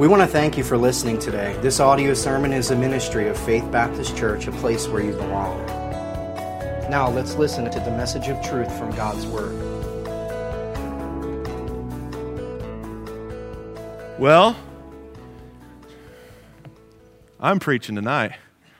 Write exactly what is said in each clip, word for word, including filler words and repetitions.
We want to thank you for listening today. This audio sermon is a ministry of Faith Baptist Church, a place where you belong. Now let's listen to the message of truth from God's Word. Well, I'm preaching tonight.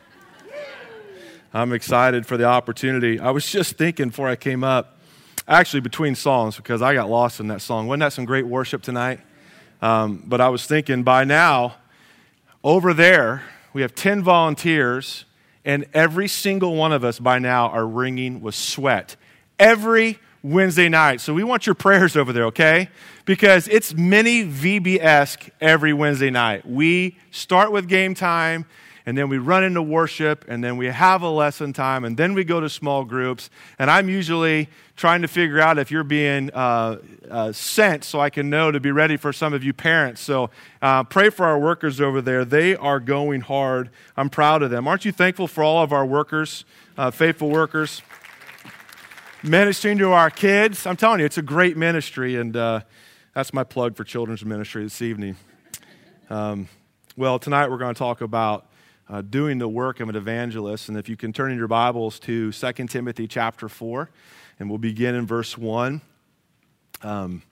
I'm excited for the opportunity. I was just thinking before I came up, actually between songs, because I got lost in that song. Wasn't that some great worship tonight? Um, but I was thinking by now, over there, we have ten volunteers, and every single one of us by now are wringing with sweat. Every Wednesday night. So we want your prayers over there, okay? Because it's mini V B-esque every Wednesday night. We start with game time, and then we run into worship, and then we have a lesson time, and then we go to small groups. And I'm usually trying to figure out if you're being uh, uh, sent so I can know to be ready for some of you parents. So uh, pray for our workers over there. They are going hard. I'm proud of them. Aren't you thankful for all of our workers, uh, faithful workers? Ministering to our kids. I'm telling you, it's a great ministry, and uh, that's my plug for children's ministry this evening. Um, well, tonight we're going to talk about uh, doing the work of an evangelist, and if you can turn in your Bibles to Second Timothy chapter four, and we'll begin in verse one. Um,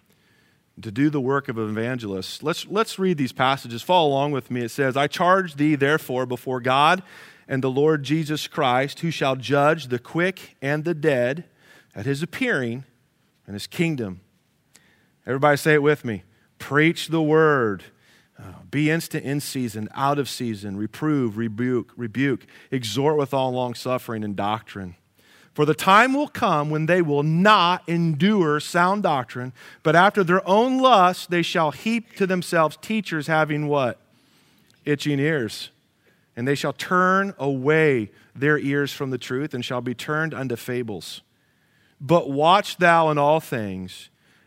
to do the work of an evangelist. Let's, let's read these passages. Follow along with me. It says, I charge thee therefore before God and the Lord Jesus Christ, who shall judge the quick and the dead at his appearing and his kingdom. Everybody say it with me. Preach the word. Uh, be instant in season, out of season. Reprove, rebuke, rebuke. Exhort with all long suffering and doctrine. For the time will come when they will not endure sound doctrine, but after their own lust they shall heap to themselves teachers having what? Itching ears. And they shall turn away their ears from the truth and shall be turned unto fables. But watch thou in all things,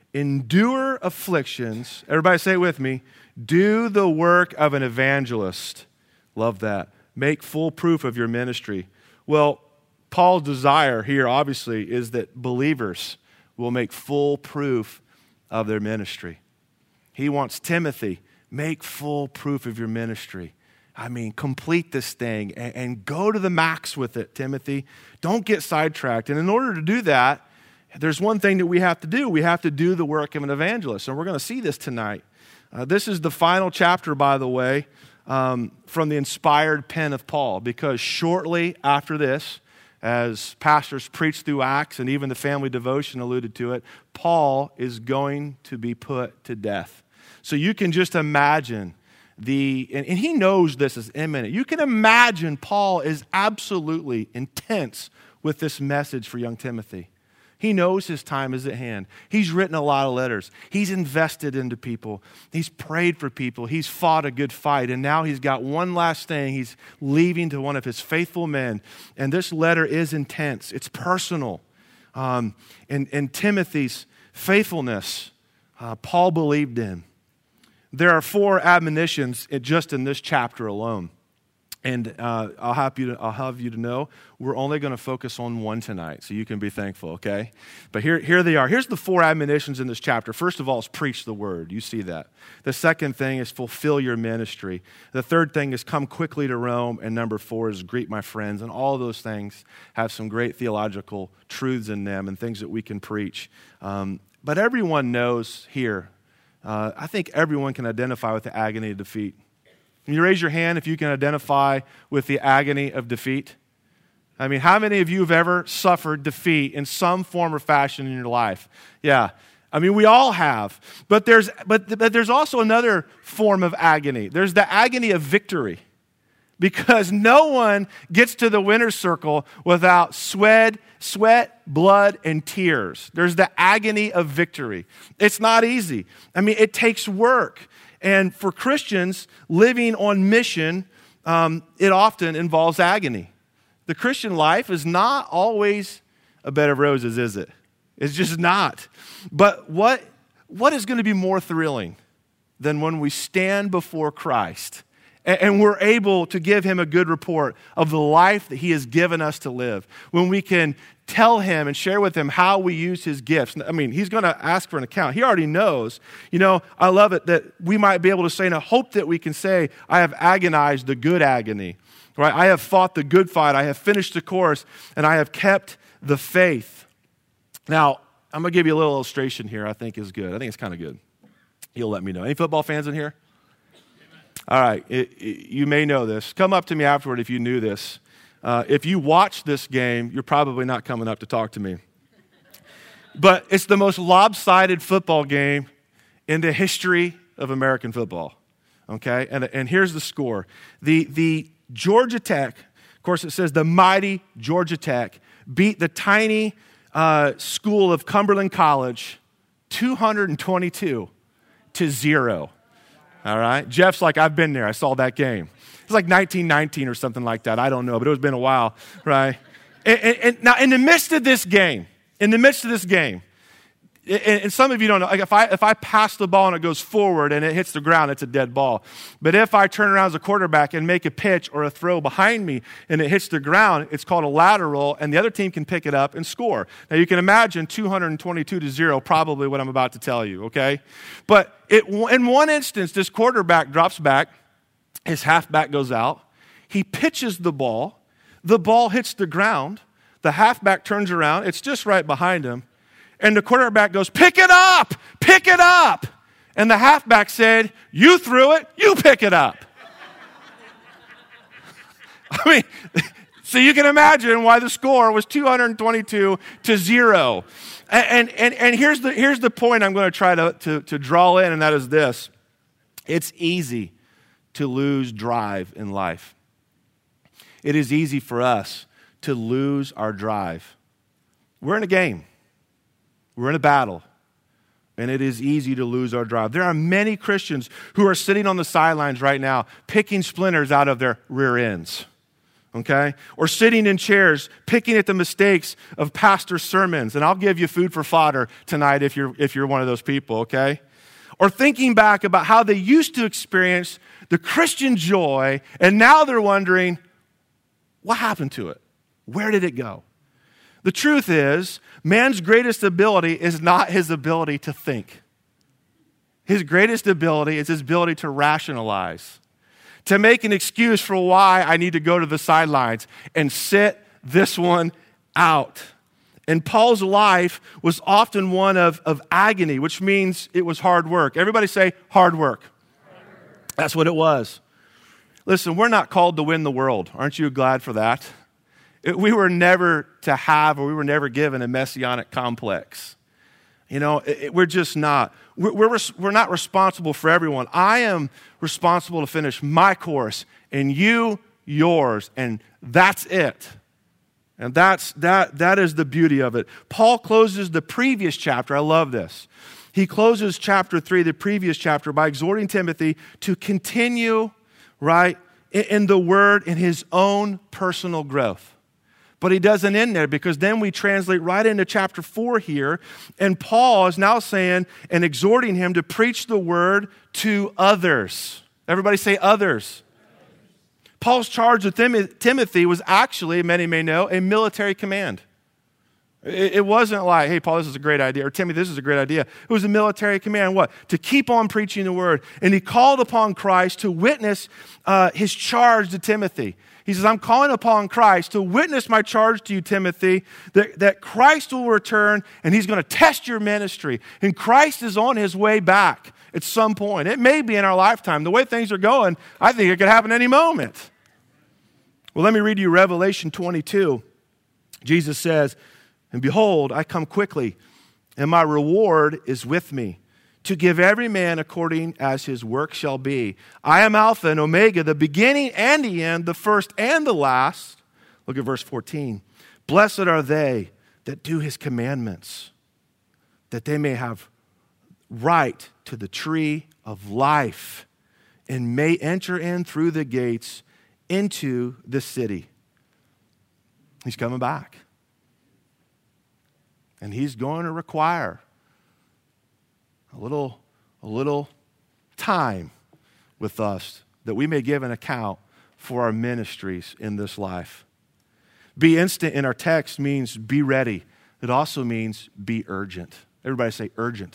endure afflictions. Everybody say it with me. Do the work of an evangelist. Love that. Make full proof of your ministry. Well, Paul's desire here, obviously, is that believers will make full proof of their ministry. He wants Timothy, make full proof of your ministry. I mean, complete this thing and, and go to the max with it, Timothy. Don't get sidetracked. And in order to do that, there's one thing that we have to do. We have to do the work of an evangelist. And we're going to see this tonight. Uh, this is the final chapter, by the way, um, from the inspired pen of Paul, because shortly after this, as pastors preach through Acts and even the family devotion alluded to it, Paul is going to be put to death. So you can just imagine the, and, and he knows this is imminent. You can imagine Paul is absolutely intense with this message for young Timothy. He knows his time is at hand. He's written a lot of letters. He's invested into people. He's prayed for people. He's fought a good fight. And now he's got one last thing. He's leaving to one of his faithful men. And this letter is intense. It's personal. Um, and, and Timothy's faithfulness, uh, Paul believed in. There are four admonitions just in this chapter alone. And uh, I'll have you to, I'll have you to know we're only going to focus on one tonight, so you can be thankful, okay? But here, here they are. Here's the four admonitions in this chapter. First of all is preach the word. You see that. The second thing is fulfill your ministry. The third thing is come quickly to Rome. And number four is greet my friends. And all of those things have some great theological truths in them and things that we can preach. Um, but everyone knows here, uh, I think everyone can identify with the agony of defeat. Can you raise your hand if you can identify with the agony of defeat? I mean, how many of you have ever suffered defeat in some form or fashion in your life? Yeah. I mean, we all have. But there's but, but there's also another form of agony. There's the agony of victory. Because no one gets to the winner's circle without sweat, sweat, blood, and tears. There's the agony of victory. It's not easy. I mean, it takes work. And for Christians living on mission, um, it often involves agony. The Christian life is not always a bed of roses, is it? It's just not. But what, what is going to be more thrilling than when we stand before Christ And we're able to give him a good report of the life that he has given us to live. When we can tell him and share with him how we use his gifts. I mean, he's going to ask for an account. He already knows. You know, I love it that we might be able to say, and I hope that we can say, I have agonized the good agony. Right? I have fought the good fight. I have finished the course, and I have kept the faith. Now, I'm going to give you a little illustration here I think is good. I think it's kind of good. You'll let me know. Any football fans in here? All right, it, it, you may know this. Come up to me afterward if you knew this. Uh, if you watch this game, you're probably not coming up to talk to me. But it's the most lopsided football game in the history of American football, okay? And, and here's the score. The, the Georgia Tech, of course it says the mighty Georgia Tech, beat the tiny uh, school of Cumberland College two hundred twenty-two to zero. All right. Jeff's like, I've been there. I saw that game. It's like nineteen nineteen or something like that. I don't know, but it's been a while, right? And, and, and now, in the midst of this game, in the midst of this game, and, and some of you don't know, like if I if I pass the ball and it goes forward and it hits the ground, it's a dead ball. But if I turn around as a quarterback and make a pitch or a throw behind me and it hits the ground, it's called a lateral, and the other team can pick it up and score. Now, you can imagine two hundred twenty-two to zero, probably what I'm about to tell you, okay? But it, in one instance, this quarterback drops back, his halfback goes out, he pitches the ball, the ball hits the ground, the halfback turns around, it's just right behind him, and the quarterback goes, pick it up, pick it up. And the halfback said, you threw it, you pick it up. I mean, so you can imagine why the score was two hundred twenty-two to zero. And, and, and here's the, here's the point I'm going to try to, to, to draw in, and that is this. It's easy to lose drive in life. It is easy for us to lose our drive. We're in a game. We're in a battle. And it is easy to lose our drive. There are many Christians who are sitting on the sidelines right now picking splinters out of their rear ends. Okay? Or sitting in chairs, picking at the mistakes of pastors' sermons. And I'll give you food for fodder tonight if you're, if you're one of those people, okay? Or thinking back about how they used to experience the Christian joy, and now they're wondering, what happened to it? Where did it go? The truth is, man's greatest ability is not his ability to think. His greatest ability is his ability to rationalize, to make an excuse for why I need to go to the sidelines and sit this one out. And Paul's life was often one of, of agony, which means it was hard work. Everybody say hard work. Hard work. That's what it was. Listen, we're not called to win the world. Aren't you glad for that? It, we were never to have, or we were never given a messianic complex. You know, it, it, we're just not. We're, we're, we're not responsible for everyone. I am responsible to finish my course, and you yours, and that's it. And that's that. That is the beauty of it. Paul closes the previous chapter. I love this. He closes chapter three, the previous chapter, by exhorting Timothy to continue, right, in, in the word, in his own personal growth. But he doesn't end there, because then we translate right into chapter four here, and Paul is now saying and exhorting him to preach the word to others. Everybody say others. Paul's charge with Tim- Timothy was actually, many may know, a military command. It, it wasn't like, hey, Paul, this is a great idea, or Timothy, this is a great idea. It was a military command. What? To keep on preaching the word. And he called upon Christ to witness uh, his charge to Timothy. He says, I'm calling upon Christ to witness my charge to you, Timothy, that, that Christ will return and he's going to test your ministry. And Christ is on his way back at some point. It may be in our lifetime. The way things are going, I think it could happen any moment. Well, let me read you Revelation twenty-two. Jesus says, and behold, I come quickly, and my reward is with me, to give every man according as his work shall be. I am Alpha and Omega, the beginning and the end, the first and the last. Look at verse fourteen. Blessed are they that do his commandments, that they may have right to the tree of life, and may enter in through the gates into the city. He's coming back. And he's going to require a little, a little time with us that we may give an account for our ministries in this life. Be instant in our text means be ready. It also means be urgent. Everybody say urgent.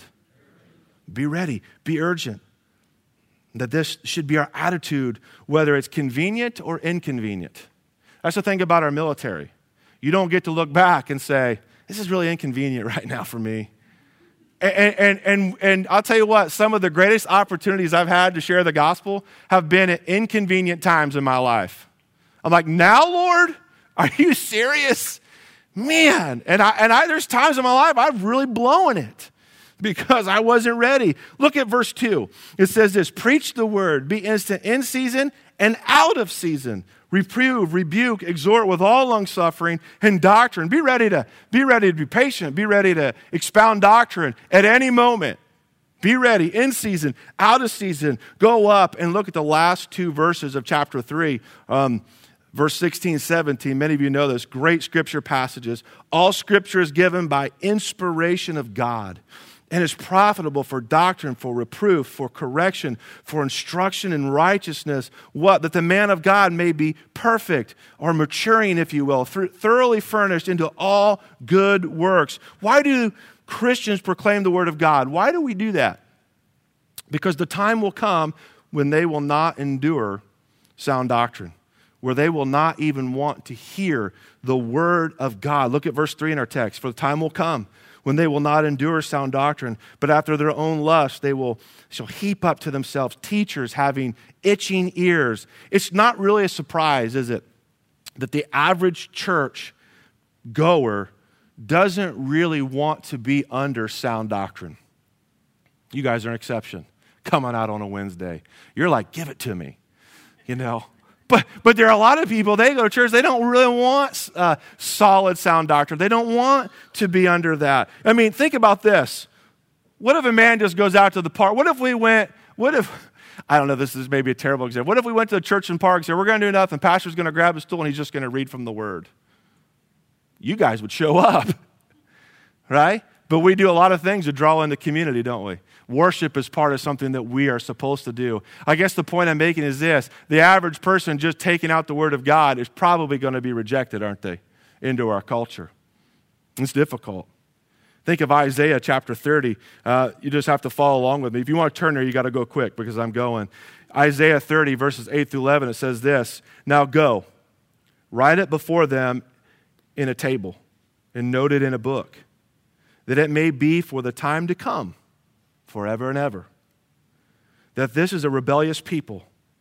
Be ready. Be urgent. That this should be our attitude, whether it's convenient or inconvenient. That's the thing about our military. You don't get to look back and say, this is really inconvenient right now for me. And, and, and, and I'll tell you what, some of the greatest opportunities I've had to share the gospel have been at inconvenient times in my life. I'm like, now, Lord, are you serious? Man, and I, and I, there's times in my life I've really blown it because I wasn't ready. Look at verse two. It says this, preach the word, be instant in season and out of season. Reprove, rebuke, exhort with all long-suffering and doctrine. Be ready to be ready to be patient. Be ready to expound doctrine at any moment. Be ready in season, out of season. Go up and look at the last two verses of chapter three, um, verse sixteen, seventeen. Many of you know this. Great scripture passages. All scripture is given by inspiration of God and is profitable for doctrine, for reproof, for correction, for instruction in righteousness. What? That the man of God may be perfect, or maturing, if you will, thoroughly furnished into all good works. Why do Christians proclaim the word of God? Why do we do that? Because the time will come when they will not endure sound doctrine, where they will not even want to hear the word of God. Look at verse three in our text. For the time will come when they will not endure sound doctrine, but after their own lust, they will shall heap up to themselves teachers having itching ears. It's not really a surprise, is it, that the average church goer doesn't really want to be under sound doctrine. You guys are an exception. Coming out on a Wednesday. You're like, give it to me, you know. But but there are a lot of people, they go to church, they don't really want uh, solid sound doctrine. They don't want to be under that. I mean, think about this. What if a man just goes out to the park? What if we went, what if, I don't know, this is maybe a terrible example. What if we went to the church and park and said, we're going to do nothing, pastor's going to grab a stool and he's just going to read from the word? You guys would show up, right? But we do a lot of things to draw in the community, don't we? Worship is part of something that we are supposed to do. I guess the point I'm making is this. The average person just taking out the word of God is probably going to be rejected, aren't they, into our culture. It's difficult. Think of Isaiah chapter thirty. Uh, you just have to follow along with me. If you want to turn there, you got to go quick because I'm going. Isaiah thirty, verses eight through eleven, it says this. Now go, write it before them in a table and note it in a book, that it may be for the time to come, forever and ever, that this is a rebellious people,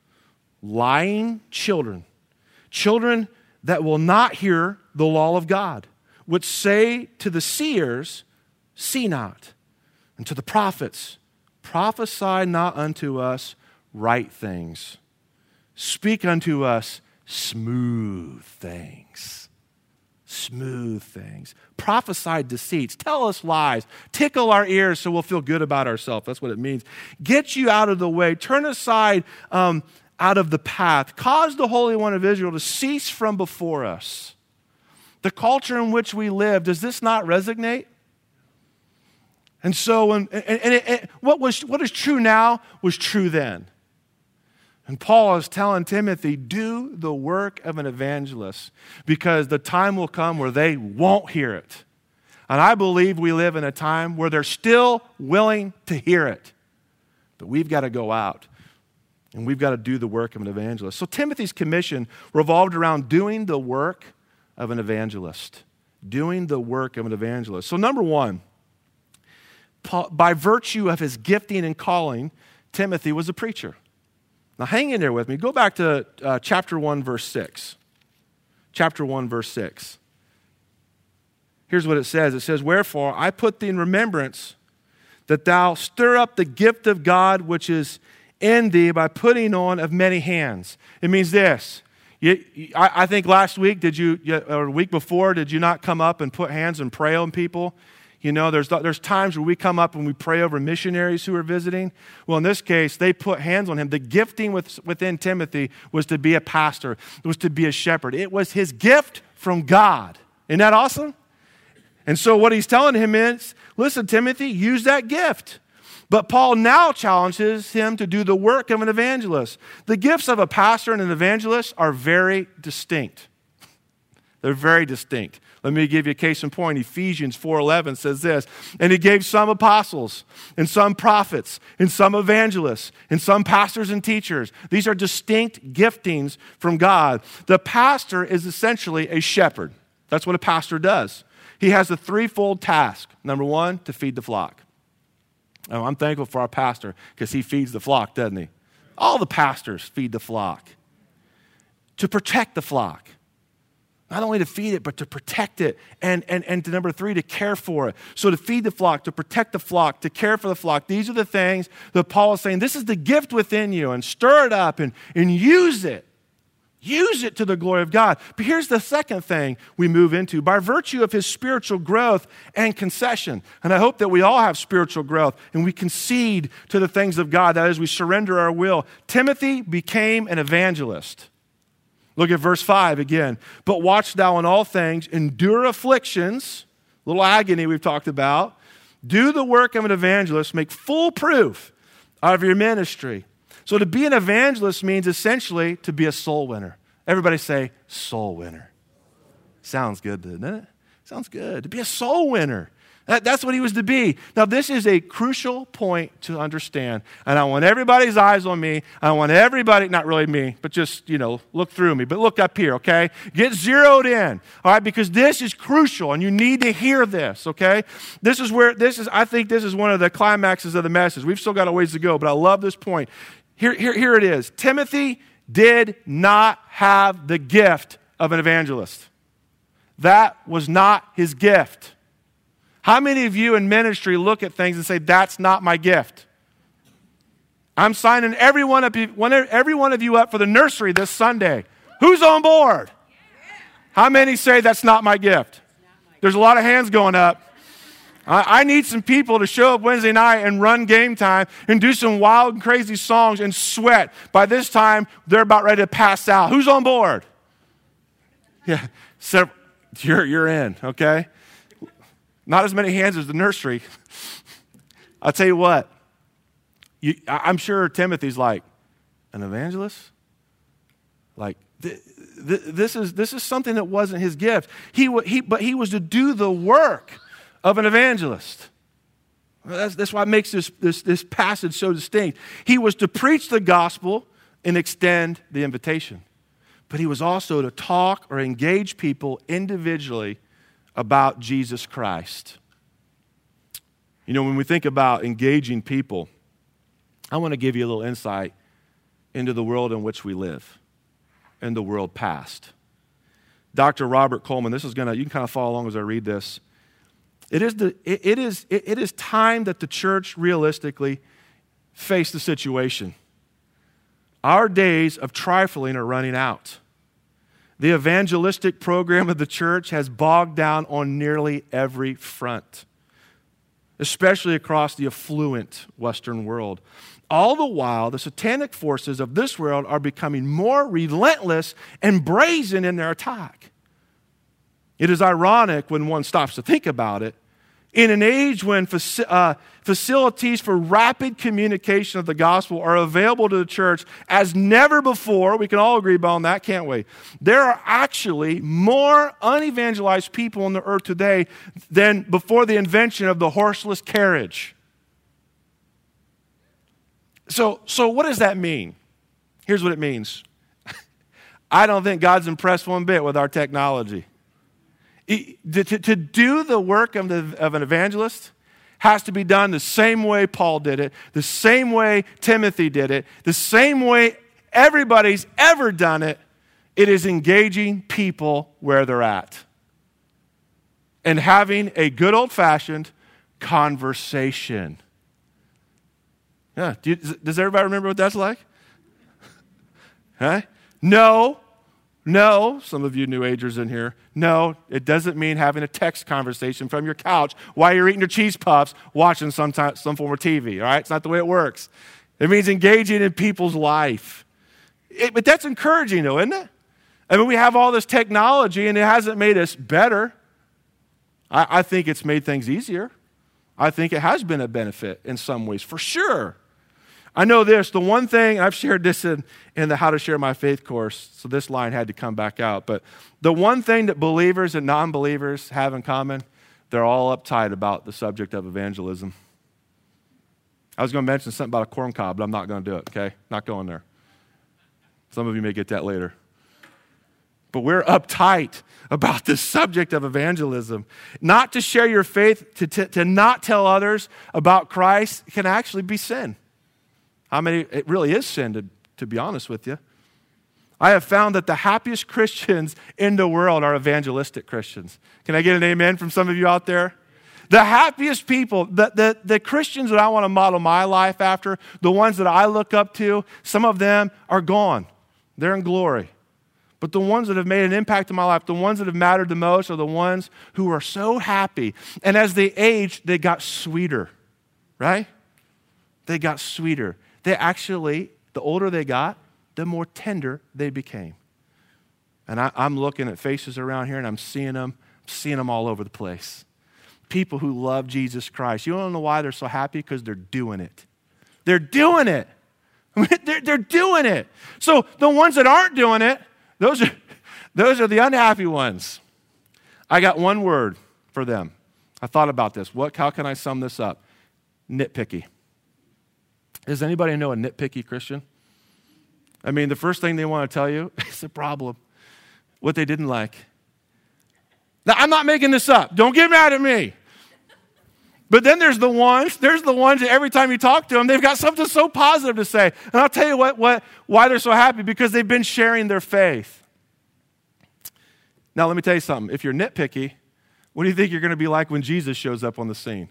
lying children, children that will not hear the law of God, which say to the seers, see not, and to the prophets, prophesy not unto us right things, speak unto us smooth things. Smooth things. Prophesy deceits. Tell us lies. Tickle our ears so we'll feel good about ourselves. That's what it means. Get you out of the way. Turn aside um, out of the path. Cause the Holy One of Israel to cease from before us. The culture in which we live, does this not resonate? And so, and, and, and, it, and what was what is true now was true then. And Paul is telling Timothy, do the work of an evangelist because the time will come where they won't hear it. And I believe we live in a time where they're still willing to hear it. But we've got to go out and we've got to do the work of an evangelist. So Timothy's commission revolved around doing the work of an evangelist. Doing the work of an evangelist. So number one, Paul, by virtue of his gifting and calling, Timothy was a preacher. Now, hang in there with me. Go back to uh, chapter one, verse six. Chapter one, verse six. Here's what it says. It says, wherefore I put thee in remembrance that thou stir up the gift of God which is in thee by putting on of many hands. It means this. You, I, I think last week, did you, or a week before, did you not come up and put hands and pray on people? You know, there's, there's times where we come up and we pray over missionaries who are visiting. Well, in this case, they put hands on him. The gifting with, within Timothy was to be a pastor. It was to be a shepherd. It was his gift from God. Isn't that awesome? And so what he's telling him is, listen, Timothy, use that gift. But Paul now challenges him to do the work of an evangelist. The gifts of a pastor and an evangelist are very distinct. They're very distinct. Let me give you a case in point. Ephesians four eleven says this, and he gave some apostles, and some prophets, and some evangelists, and some pastors and teachers. These are distinct giftings from God. The pastor is essentially a shepherd. That's what a pastor does. He has a threefold task. Number one, to feed the flock. Oh, I'm thankful for our pastor because he feeds the flock, doesn't he? All the pastors feed the flock. To protect the flock. Not only to feed it, but to protect it. And, and, and to number three, to care for it. So to feed the flock, to protect the flock, to care for the flock. These are the things that Paul is saying, this is the gift within you, and stir it up and, and use it. Use it to the glory of God. But here's the second thing we move into. By virtue of his spiritual growth and concession. And I hope that we all have spiritual growth and we concede to the things of God. That is, we surrender our will. Timothy became an evangelist. Look at verse five again. But watch thou in all things, endure afflictions, little agony we've talked about. Do the work of an evangelist, make full proof of your ministry. So to be an evangelist means essentially to be a soul winner. Everybody say, soul winner. Sounds good, doesn't it? Sounds good. To be a soul winner. That, that's what he was to be. Now, this is a crucial point to understand. And I want everybody's eyes on me. I want everybody, not really me, but just, you know, look through me. But look up here, okay? Get zeroed in, all right? Because this is crucial, and you need to hear this, okay? This is where, this is, I think this is one of the climaxes of the message. We've still got a ways to go, but I love this point. Here, here, here it is. Timothy did not have the gift of an evangelist. That was not his gift. How many of you in ministry look at things and say, that's not my gift? I'm signing every one of you, every one of you up for the nursery this Sunday. Who's on board? How many say that's not my gift? There's a lot of hands going up. I need some people to show up Wednesday night and run game time and do some wild and crazy songs and sweat. By this time, they're about ready to pass out. Who's on board? Yeah, so you're, you're in, okay? Not as many hands as the nursery. I'll tell you what. You, I'm sure Timothy's like, an evangelist? Like, th- th- this is this is something that wasn't his gift. He, he, but he was to do the work of an evangelist. That's, that's why it makes this, this, this passage so distinct. He was to preach the gospel and extend the invitation. But he was also to talk or engage people individually about Jesus Christ. You know, when we think about engaging people, I want to give you a little insight into the world in which we live and the world past. Doctor Robert Coleman, this is going to, you can kind of follow along as I read this. It is, the, it, it, is, it, it is time that the church realistically face the situation. Our days of trifling are running out. The evangelistic program of the church has bogged down on nearly every front, especially across the affluent Western world. All the while, the satanic forces of this world are becoming more relentless and brazen in their attack. It is ironic when one stops to think about it. In an age when faci- uh, facilities for rapid communication of the gospel are available to the church as never before, we can all agree on that, can't we? There are actually more unevangelized people on the earth today than before the invention of the horseless carriage. So, so what does that mean? Here's what it means. I don't think God's impressed one bit with our technology. To, to, to do the work of, the, of an evangelist has to be done the same way Paul did it, the same way Timothy did it, the same way everybody's ever done it. It is engaging people where they're at and having a good old-fashioned conversation. Yeah, do you, does everybody remember what that's like? Huh? No. No, some of you new agers in here, no, it doesn't mean having a text conversation from your couch while you're eating your cheese puffs, watching some, time, some form of T V, all right? It's not the way it works. It means engaging in people's life. It, but that's encouraging, though, isn't it? I mean, we have all this technology, and it hasn't made us better. I, I think it's made things easier. I think it has been a benefit in some ways, for sure. I know this, the one thing, I've shared this in, in the How to Share My Faith course, so this line had to come back out, but the one thing that believers and non-believers have in common, they're all uptight about the subject of evangelism. I was going to mention something about a corn cob, but I'm not going to do it, okay? Not going there. Some of you may get that later. But we're uptight about the subject of evangelism. Not to share your faith, to, to, to not tell others about Christ can actually be sin. How many, it really is sin, to, to be honest with you. I have found that the happiest Christians in the world are evangelistic Christians. Can I get an amen from some of you out there? The happiest people, the, the, the Christians that I want to model my life after, the ones that I look up to, some of them are gone. They're in glory. But the ones that have made an impact in my life, the ones that have mattered the most are the ones who are so happy. And as they aged, they got sweeter, right? They got sweeter. They actually, the older they got, the more tender they became. And I, I'm looking at faces around here and I'm seeing them, I'm seeing them all over the place. People who love Jesus Christ. You don't know why they're so happy? Because they're doing it. They're doing it. they're, they're doing it. So the ones that aren't doing it, those are, those are the unhappy ones. I got one word for them. I thought about this. What? How can I sum this up? Nitpicky. Does anybody know a nitpicky Christian? I mean, the first thing they want to tell you is a problem. What they didn't like. Now, I'm not making this up. Don't get mad at me. But then there's the ones, there's the ones that every time you talk to them, they've got something so positive to say. And I'll tell you what, what, why they're so happy, because they've been sharing their faith. Now, let me tell you something. If you're nitpicky, what do you think you're going to be like when Jesus shows up on the scene?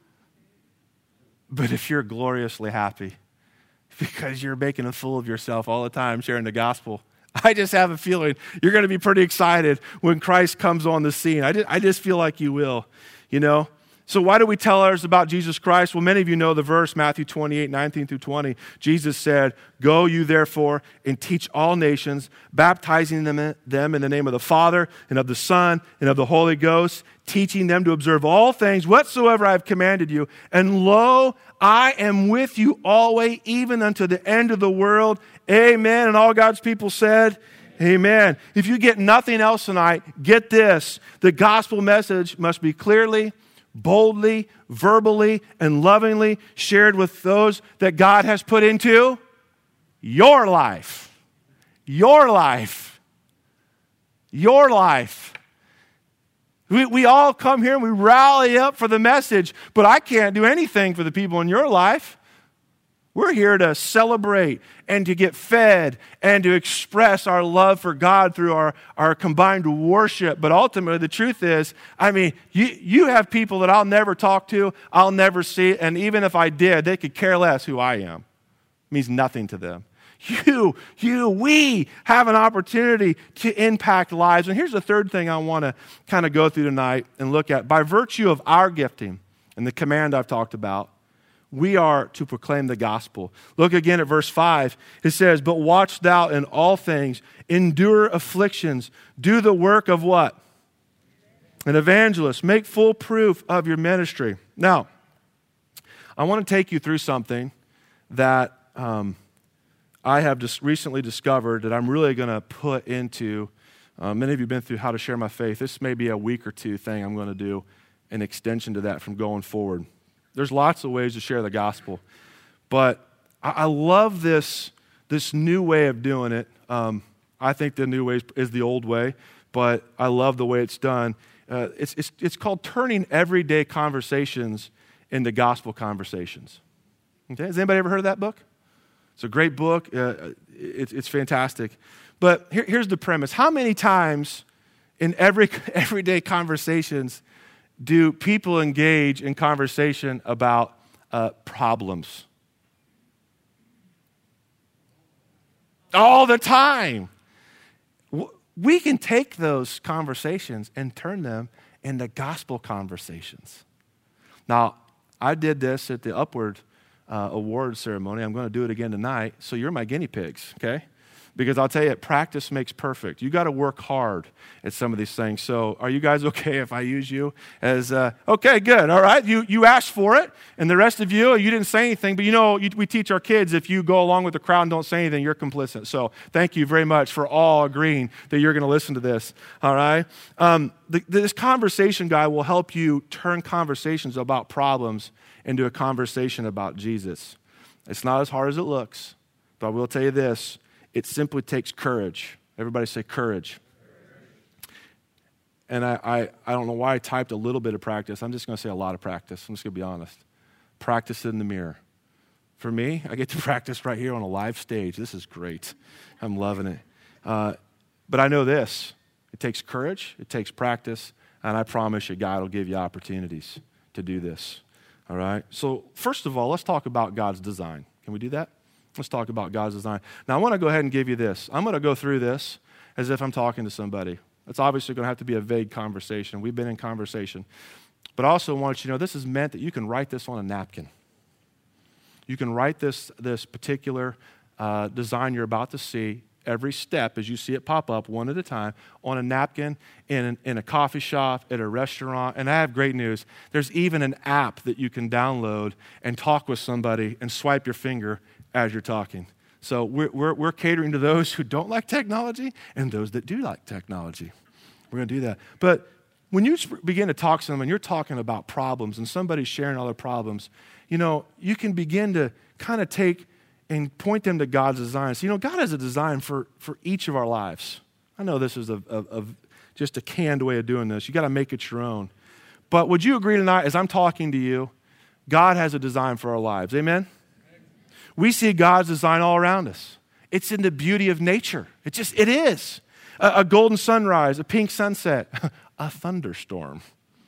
But if you're gloriously happy, because you're making a fool of yourself all the time sharing the gospel, I just have a feeling you're going to be pretty excited when Christ comes on the scene. I just, I just feel like you will, you know. So why do we tell others about Jesus Christ? Well, many of you know the verse, Matthew twenty-eight, nineteen through twenty. Jesus said, "Go you therefore and teach all nations, baptizing them in, them in the name of the Father and of the Son and of the Holy Ghost, teaching them to observe all things whatsoever I have commanded you. And lo, I am with you always, even unto the end of the world." Amen. And all God's people said, amen. If you get nothing else tonight, get this. The gospel message must be clearly, boldly, verbally, and lovingly shared with those that God has put into your life. Your life. Your life. We, we all come here and we rally up for the message, but I can't do anything for the people in your life. We're here to celebrate and to get fed and to express our love for God through our, our combined worship. But ultimately, the truth is, I mean, you, you have people that I'll never talk to, I'll never see, and even if I did, they could care less who I am. It means nothing to them. You, you, we have an opportunity to impact lives. And here's the third thing I want to kind of go through tonight and look at. By virtue of our gifting and the command I've talked about, we are to proclaim the gospel. Look again at verse five. It says, "But watch thou in all things, endure afflictions, do the work of" what? An evangelist. Make full proof of your ministry. Now, I want to take you through something that um, I have just recently discovered that I'm really going to put into, uh, many of you have been through How to Share My Faith. This may be a week or two thing I'm going to do, an extension to that from going forward. There's lots of ways to share the gospel, but I, I love this, this new way of doing it. Um, I think the new way is the old way, but I love the way it's done. Uh, it's, it's, it's called turning everyday conversations into gospel conversations. Okay? Has anybody ever heard of that book? It's a great book. Uh, it, it's fantastic. But here, here's the premise. How many times in every everyday conversations do people engage in conversation about uh, problems? All the time. We can take those conversations and turn them into gospel conversations. Now, I did this at the Upward uh, Award ceremony. I'm going to do it again tonight, so you're my guinea pigs, okay? Because I'll tell you, practice makes perfect. You got to work hard at some of these things. So are you guys okay if I use you as, uh, okay, good, all right. You you asked for it, and the rest of you, you didn't say anything. But you know, you, we teach our kids, if you go along with the crowd and don't say anything, you're complicit. So thank you very much for all agreeing that you're going to listen to this, all right? Um, the, this conversation guy will help you turn conversations about problems into a conversation about Jesus. It's not as hard as it looks, but I will tell you this. It simply takes courage. Everybody say courage. And I, I, I don't know why I typed a little bit of practice. I'm just going to say a lot of practice. I'm just going to be honest. Practice in the mirror. For me, I get to practice right here on a live stage. This is great. I'm loving it. Uh, but I know this. It takes courage. It takes practice. And I promise you, God will give you opportunities to do this. All right? So first of all, let's talk about God's design. Can we do that? Let's talk about God's design. Now, I want to go ahead and give you this. I'm going to go through this as if I'm talking to somebody. It's obviously going to have to be a vague conversation. We've been in conversation. But I also want you to know this is meant that you can write this on a napkin. You can write this, this particular uh, design you're about to see, every step as you see it pop up one at a time, on a napkin, in, in a coffee shop, at a restaurant. And I have great news. There's even an app that you can download and talk with somebody and swipe your finger as you're talking. So we're, we're, we're catering to those who don't like technology and those that do like technology. We're going to do that. But when you begin to talk to someone, you're talking about problems and somebody's sharing all their problems, you know, you can begin to kind of take and point them to God's design. So, you know, God has a design for, for each of our lives. I know this is a, a, a, just a canned way of doing this. You got to make it your own. But would you agree tonight, as I'm talking to you, God has a design for our lives. Amen? We see God's design all around us. It's in the beauty of nature. It just, it is. A, a golden sunrise, a pink sunset, a thunderstorm,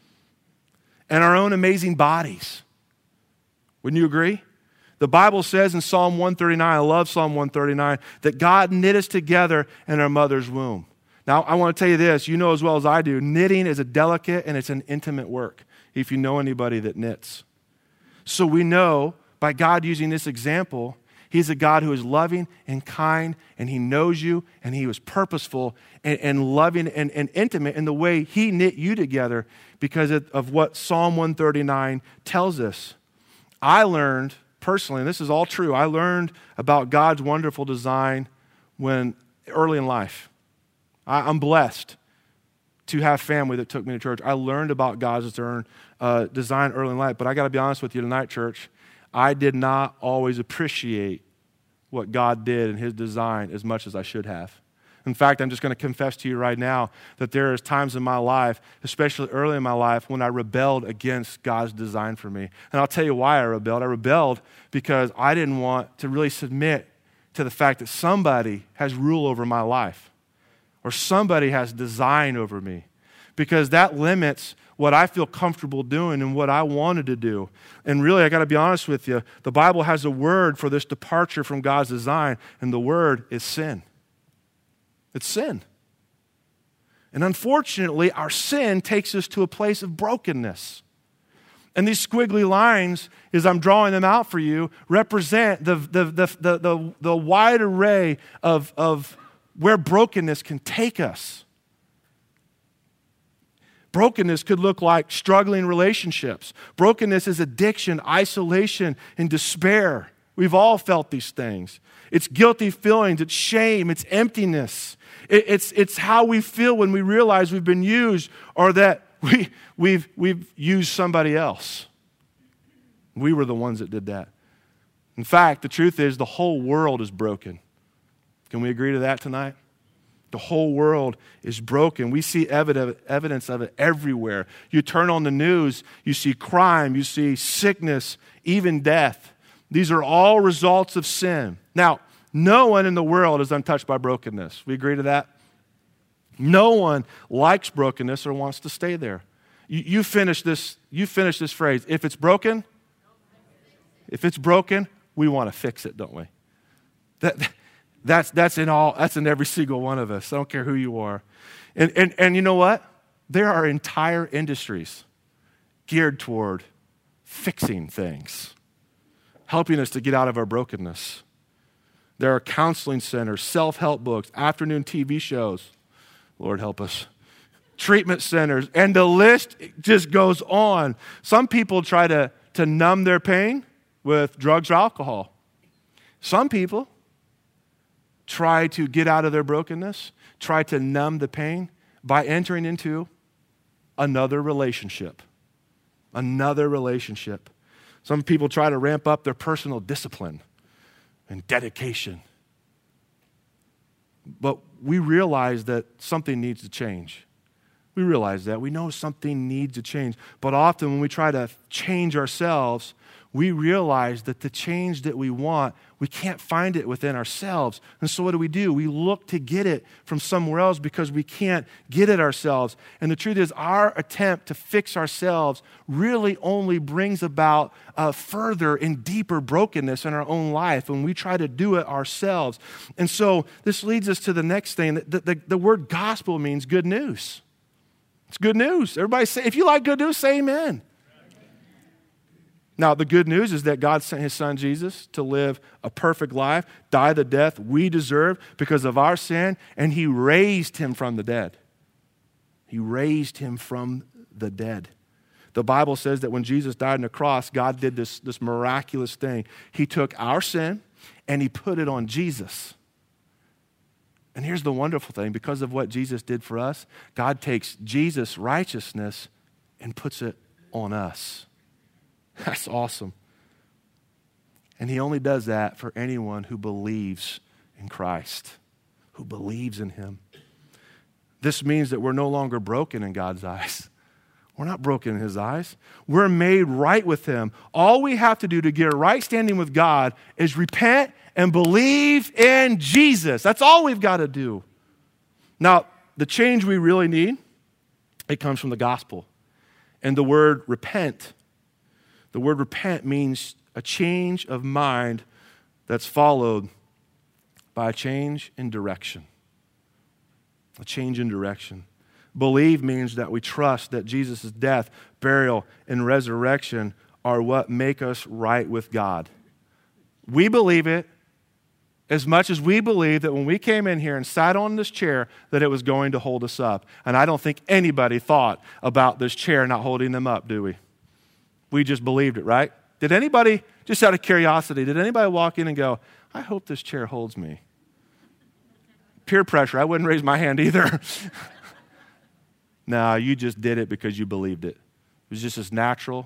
and our own amazing bodies. Wouldn't you agree? The Bible says in Psalm one thirty-nine, I love Psalm one thirty-nine, that God knit us together in our mother's womb. Now, I want to tell you this. You know as well as I do, knitting is a delicate and it's an intimate work, if you know anybody that knits. So we know by God using this example, He's a God who is loving and kind, and He knows you, and He was purposeful and, and loving and, and intimate in the way He knit you together because of what Psalm one thirty-nine tells us. I learned personally, and this is all true, I learned about God's wonderful design when early in life. I, I'm blessed to have family that took me to church. I learned about God's design, uh, design early in life, but I got to be honest with you tonight, church. I did not always appreciate what God did in His design as much as I should have. In fact, I'm just going to confess to you right now that there is times in my life, especially early in my life, when I rebelled against God's design for me. And I'll tell you why I rebelled. I rebelled because I didn't want to really submit to the fact that somebody has rule over my life or somebody has design over me, because that limits what I feel comfortable doing and what I wanted to do. And really, I got to be honest with you, the Bible has a word for this departure from God's design, and the word is sin. It's sin. And unfortunately, our sin takes us to a place of brokenness. And these squiggly lines, as I'm drawing them out for you, represent the, the, the, the, the, the wide array of, of where brokenness can take us. Brokenness could look like struggling relationships. Brokenness is addiction, isolation, and despair. We've all felt these things. It's guilty feelings, it's shame, it's emptiness. It, it's, it's how we feel when we realize we've been used or that we, we've, we've used somebody else. We were the ones that did that. In fact, the truth is the whole world is broken. Can we agree to that tonight? The whole world is broken. We see evidence of it everywhere. You turn on the news, you see crime, you see sickness, even death. These are all results of sin. Now, no one in the world is untouched by brokenness. We agree to that? No one likes brokenness or wants to stay there. You, you finish this, you finish this phrase. If it's broken, if it's broken, we want to fix it, don't we? That, that's, that's in all, that's in every single one of us. I don't care who you are. And, and, and you know what? There are entire industries geared toward fixing things, helping us to get out of our brokenness. There are counseling centers, self-help books, afternoon T V shows. Lord help us. Treatment centers, and the list just goes on. Some people try to, to numb their pain with drugs or alcohol. Some people try to get out of their brokenness, try to numb the pain by entering into another relationship. Another relationship. Some people try to ramp up their personal discipline and dedication. But we realize that something needs to change. We realize that. We know something needs to change. But often when we try to change ourselves, we realize that the change that we want, we can't find it within ourselves. And so what do we do? We look to get it from somewhere else because we can't get it ourselves. And the truth is, our attempt to fix ourselves really only brings about uh, further and deeper brokenness in our own life when we try to do it ourselves. And so this leads us to the next thing. The, the, the word gospel means good news. It's good news. Everybody say, if you like good news, say amen. Now, the good news is that God sent his son Jesus to live a perfect life, die the death we deserve because of our sin, and he raised him from the dead. He raised him from the dead. The Bible says that when Jesus died on the cross, God did this, this miraculous thing. He took our sin and he put it on Jesus. And here's the wonderful thing. Because of what Jesus did for us, God takes Jesus' righteousness and puts it on us. That's awesome. And he only does that for anyone who believes in Christ, who believes in him. This means that we're no longer broken in God's eyes. We're not broken in his eyes. We're made right with him. All we have to do to get a right standing with God is repent and believe in Jesus. That's all we've got to do. Now, the change we really need, it comes from the gospel. And the word repent, the word repent means a change of mind that's followed by a change in direction. A change in direction. Believe means that we trust that Jesus' death, burial, and resurrection are what make us right with God. We believe it as much as we believe that when we came in here and sat on this chair that it was going to hold us up. And I don't think anybody thought about this chair not holding them up, do we? We just believed it, right? Did anybody, just out of curiosity, did anybody walk in and go, I hope this chair holds me? Peer pressure, I wouldn't raise my hand either. No, you just did it because you believed it. It was just as natural.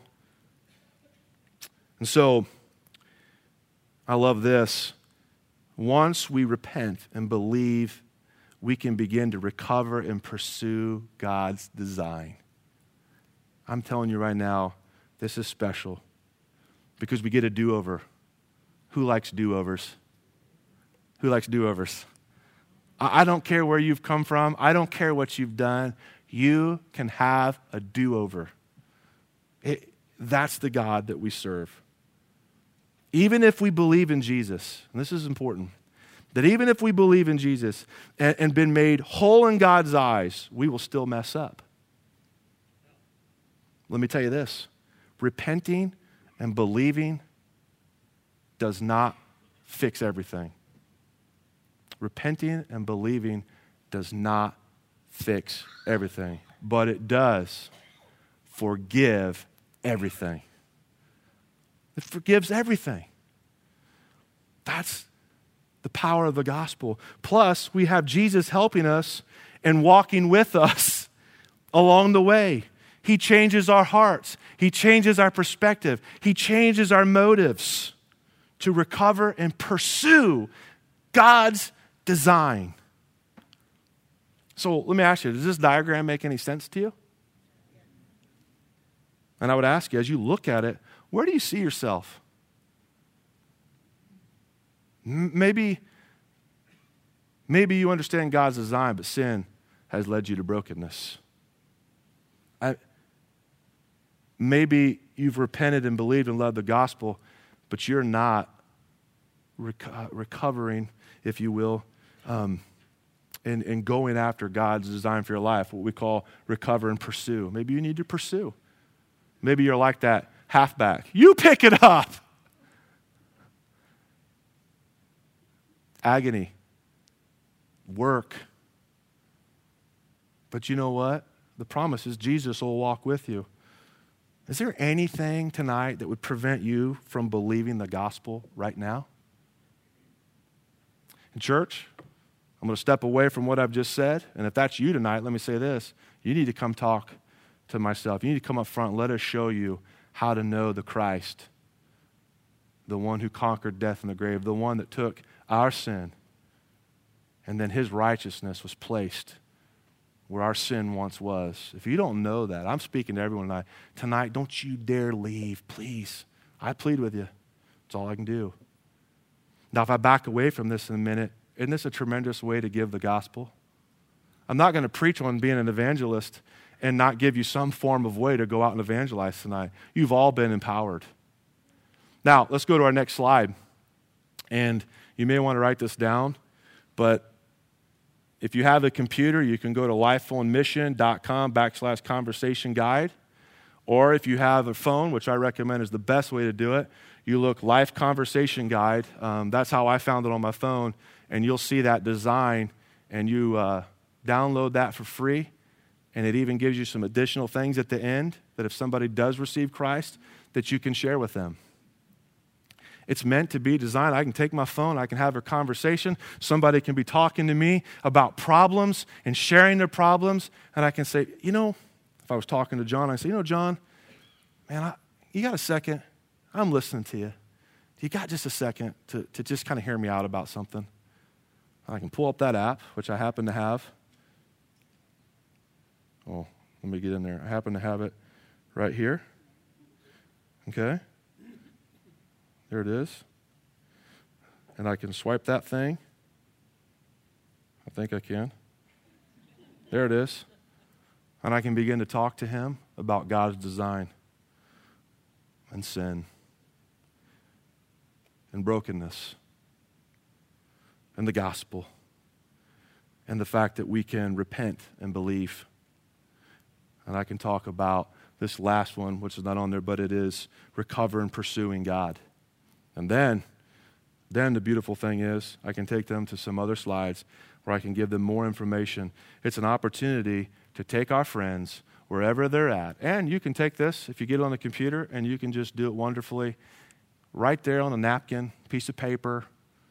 And so, I love this. Once we repent and believe, we can begin to recover and pursue God's design. I'm telling you right now, this is special because we get a do-over. Who likes do-overs? Who likes do-overs? I don't care where you've come from. I don't care what you've done. You can have a do-over. It, that's the God that we serve. Even if we believe in Jesus, and this is important, that even if we believe in Jesus and, and been made whole in God's eyes, we will still mess up. Let me tell you this. Repenting and believing does not fix everything. Repenting and believing does not fix everything, but it does forgive everything. It forgives everything. That's the power of the gospel. Plus, we have Jesus helping us and walking with us along the way. He changes our hearts. He changes our perspective. He changes our motives to recover and pursue God's design. So let me ask you, does this diagram make any sense to you? And I would ask you, as you look at it, where do you see yourself? Maybe, maybe you understand God's design, but sin has led you to brokenness. I, maybe you've repented and believed and loved the gospel, but you're not reco- recovering, if you will, um, and, and going after God's design for your life, what we call recover and pursue. Maybe you need to pursue. Maybe you're like that halfback. You pick it up. agony, work. But you know what? The promise is Jesus will walk with you. Is there anything tonight that would prevent you from believing the gospel right now? In church, I'm going to step away from what I've just said, and if that's you tonight, let me say this. You need to come talk to myself. You need to come up front and let us show you how to know the Christ, the one who conquered death and the grave, the one that took our sin, and then his righteousness was placed where our sin once was. If you don't know that, I'm speaking to everyone tonight. Tonight, don't you dare leave, please. I plead with you. That's all I can do. Now, if I back away from this in a minute, isn't this a tremendous way to give the gospel? I'm not going to preach on being an evangelist and not give you some form of way to go out and evangelize tonight. You've all been empowered. Now, let's go to our next slide. And you may want to write this down, but if you have a computer, you can go to lifeonmission.com backslash conversation guide. Or if you have a phone, which I recommend is the best way to do it, you look Life Conversation Guide. Um, that's how I found it on my phone. And you'll see that design, and you uh, download that for free. And it even gives you some additional things at the end that if somebody does receive Christ, that you can share with them. It's meant to be designed. I can take my phone, I can have a conversation. Somebody can be talking to me about problems and sharing their problems. And I can say, you know, if I was talking to John, I say, you know, John, man, I, you got a second? I'm listening to you. You got just a second to, to just kind of hear me out about something? I can pull up that app, which I happen to have. Oh, let me get in there. I happen to have it right here. Okay. There it is. And I can swipe that thing. I think I can. There it is. And I can begin to talk to him about God's design and sin and brokenness and the gospel and the fact that we can repent and believe. And I can talk about this last one, which is not on there, but it is recover and pursuing God. And then, then the beautiful thing is I can take them to some other slides where I can give them more information. It's an opportunity to take our friends wherever they're at. And you can take this, if you get it on the computer, and you can just do it wonderfully right there on a napkin, piece of paper,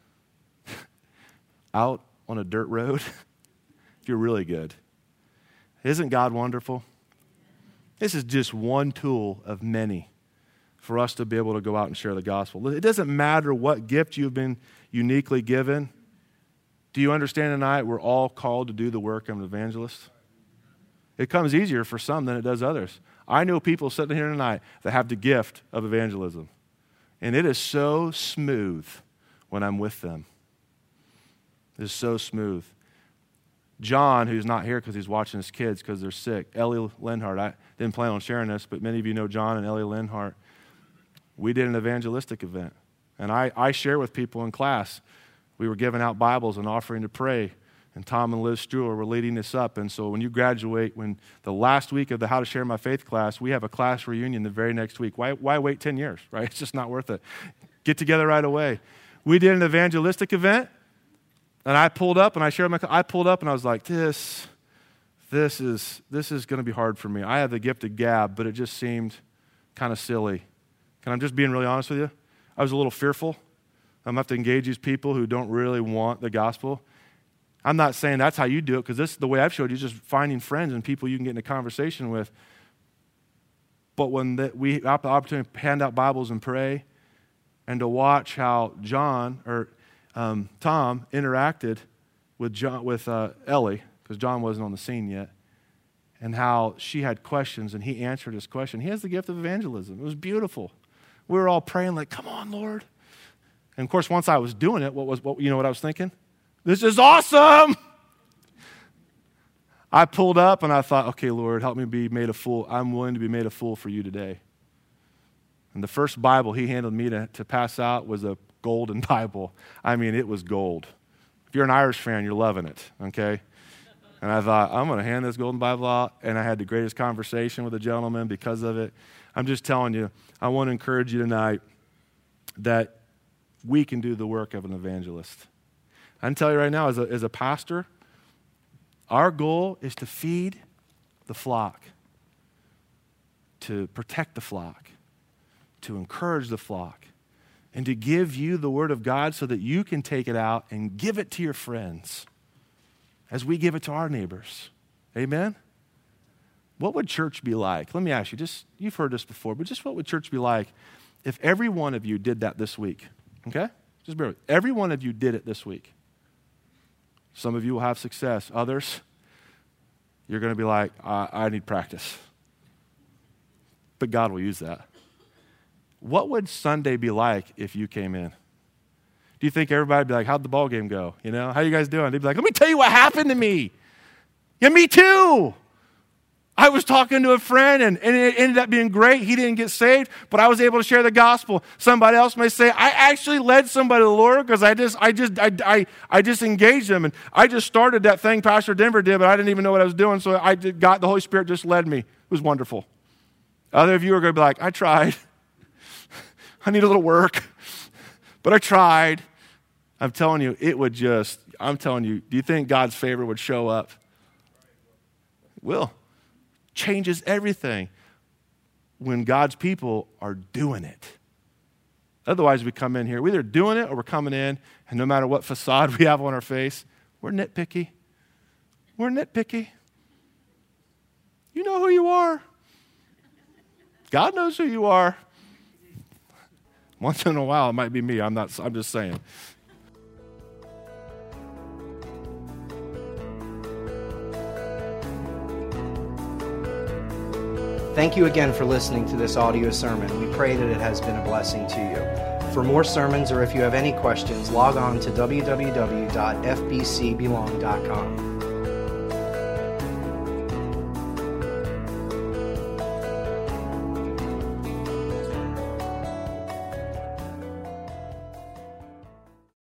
out on a dirt road, if you're really good. Isn't God wonderful? This is just one tool of many for us to be able to go out and share the gospel. It doesn't matter what gift you've been uniquely given. Do you understand tonight we're all called to do the work of an evangelist? It comes easier for some than it does others. I know people sitting here tonight that have the gift of evangelism. And it is so smooth when I'm with them. It is so smooth. John, who's not here because he's watching his kids because they're sick, Ellie Linhart, I didn't plan on sharing this, but many of you know John and Ellie Linhart. We did an evangelistic event. And I, I share with people in class. We were giving out Bibles and offering to pray. And Tom and Liz Struer were leading this up. And so when you graduate, when the last week of the How to Share My Faith class, we have a class reunion the very next week. Why, why wait ten years, right? It's just not worth it. Get together right away. We did an evangelistic event, and I pulled up, and I shared my, I pulled up, and I was like, this, this is, this is going to be hard for me. I have the gift of gab, but it just seemed kind of silly. Can I just be really honest with you? I was a little fearful. I'm going to have to engage these people who don't really want the gospel. I'm not saying that's how you do it, because this is the way I've showed you, just finding friends and people you can get in a conversation with. But when the, we have the opportunity to hand out Bibles and pray, and to watch how John or um, Tom interacted with John with uh, Ellie, because John wasn't on the scene yet, and how she had questions and he answered his question. He has the gift of evangelism. It was beautiful. We were all praying like, "Come on, Lord!" And of course, once I was doing it, what was what you know what I was thinking? This is awesome! I pulled up and I thought, okay, Lord, help me be made a fool. I'm willing to be made a fool for you today. And the first Bible he handed me to, to pass out was a golden Bible. I mean, it was gold. If you're an Irish fan, you're loving it, okay? And I thought, I'm going to hand this golden Bible out. And I had the greatest conversation with a gentleman because of it. I'm just telling you, I want to encourage you tonight that we can do the work of an evangelist. I can tell you right now, as a, as a pastor, our goal is to feed the flock, to protect the flock, to encourage the flock, and to give you the word of God so that you can take it out and give it to your friends as we give it to our neighbors. Amen? What would church be like? Let me ask you, just you've heard this before, but just what would church be like if every one of you did that this week? Okay? Just bear with me. Every one of you did it this week. Some of you will have success. Others, you're going to be like, I, I need practice. But God will use that. What would Sunday be like if you came in? Do you think everybody would be like, how'd the ball game go? You know, how you guys doing? They'd be like, let me tell you what happened to me. Yeah, me too. I was talking to a friend, and, and it ended up being great. He didn't get saved, but I was able to share the gospel. Somebody else may say, I actually led somebody to the Lord because I just, I just, I, I, I just engaged them, and I just started that thing Pastor Denver did, but I didn't even know what I was doing. So I did. God, the Holy Spirit just led me. It was wonderful. Other of you are going to be like, I tried. I need a little work, but I tried. I'm telling you, it would just. I'm telling you. Do you think God's favor would show up? It will. Changes everything when God's people are doing it. Otherwise, we come in here, we're either doing it or we're coming in, and no matter what facade we have on our face, we're nitpicky. We're nitpicky. You know who you are. God knows who you are. Once in a while, it might be me. I'm not. I'm just saying. Thank you again for listening to this audio sermon. We pray that it has been a blessing to you. For more sermons, or if you have any questions, log on to w w w dot f b c belong dot com.